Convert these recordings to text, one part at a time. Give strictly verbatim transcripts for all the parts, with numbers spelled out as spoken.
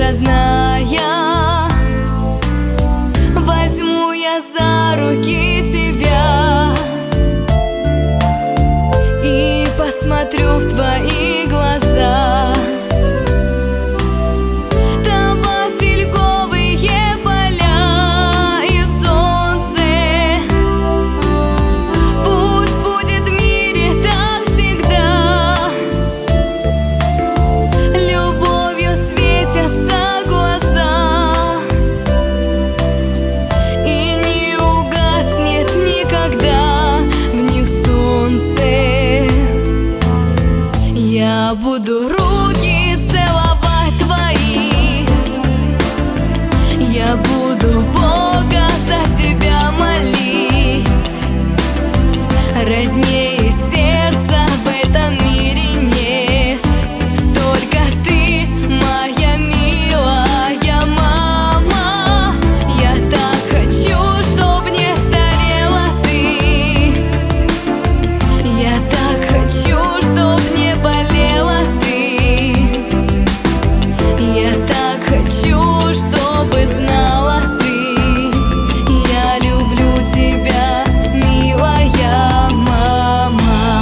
родная, возьму я за руки тебя и посмотрю в твои глаза. Там васильковые поля и солнце. Пусть будет в мире так всегда. Любовью светятся глаза, и не угаснет никогда в них солнце. Я буду руки целовать твои, я буду Бога за тебя молить. Роднее сердца в этом мире нет, только ты, моя милая мама. Я так хочу, чтоб не старела ты, я так хочу, чтоб не болела ты, я так хочу, чтобы знала ты, я люблю тебя, милая мама.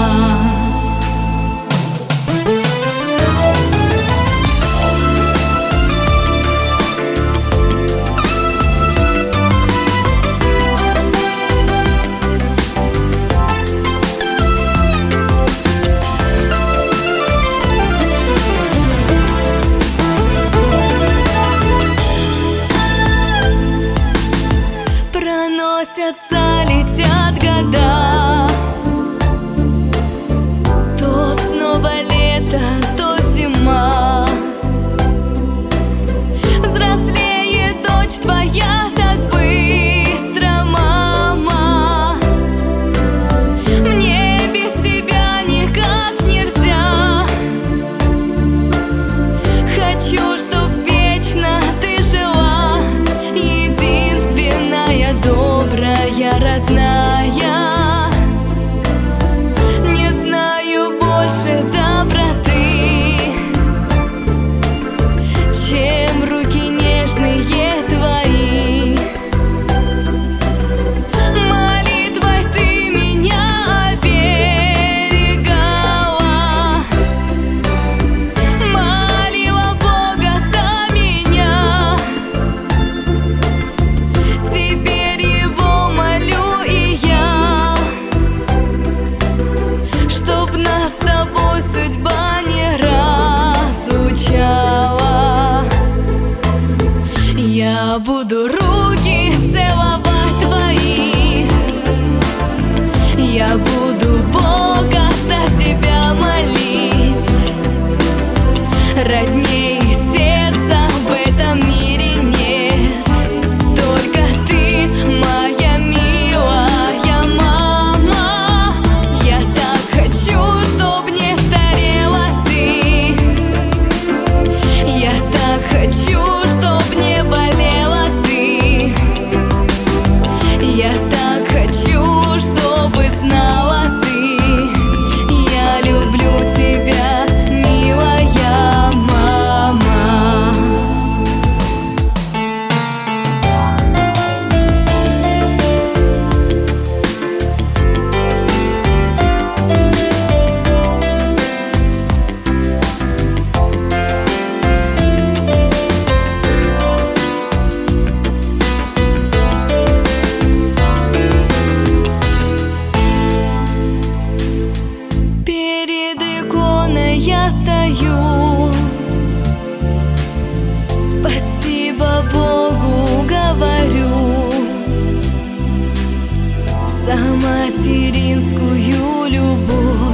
Проносятся, летят года, то снова лето, то зима. Взрослеет дочь твоя так быстро, мама. Мне без тебя никак нельзя. Хочу, чтоб вечно ты жила, единственная, добрая, родная. Не знаю больше доброты, чем руки нежные твои. Молитвой ты меня оберегала, молила Бога за меня. Теперь его молю и я, чтоб нас с тобой судьба не разлучала. Я буду руки целовать твои, я буду Бога за тебя молить. Роднее сердца в этом мире нет, только ты, моя милая мама. Я так хочу, чтоб не старела ты, я так хочу, чтоб не болела ты, я так хочу, чтобы знала ты, я люблю тебя, милая мама. Перед иконой я стою, спасибо Богу говорю за материнскую любовь.